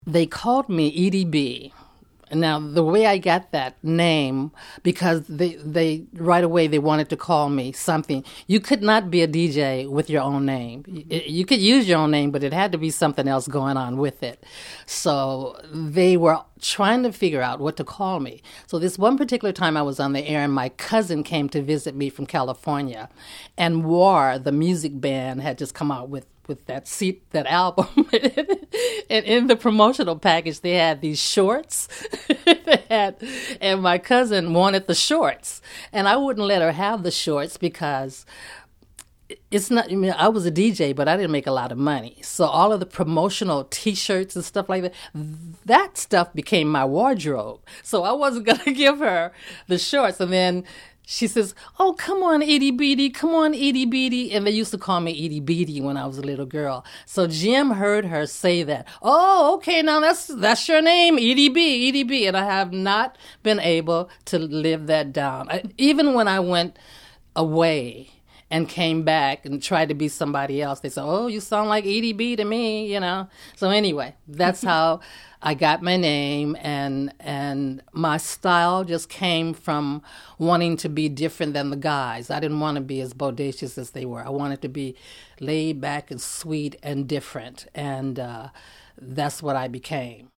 They called me Edie B. Now, the way I got that name, because they right away they wanted to call me something. You could not be a DJ with your own name. You could use your own name, but it had to be something else going on with it. So they were trying to figure out what to call me. So this one particular time I was on the air and my cousin came to visit me from California, and War, the music band, had just come out with that album. And in the promotional package they had these shorts. And my cousin wanted the shorts. And I wouldn't let her have the shorts because it's not, I mean, I was a DJ, but I didn't make a lot of money. So all of the promotional T-shirts and stuff like that, that stuff became my wardrobe. So I wasn't going to give her the shorts. And then she says, "Oh, come on, Edie Beatty, come on, Edie Beatty." And they used to call me Edie Beatty when I was a little girl. So Jim heard her say that. "Oh, okay, now that's your name, Edie B, Edie B." And I have not been able to live that down. Even when I went away and came back and tried to be somebody else, they said, "Oh, you sound like Edie B to me," you know. So anyway, that's how I got my name, and my style just came from wanting to be different than the guys. I didn't want to be as bodacious as they were. I wanted to be laid back and sweet and different, and that's what I became.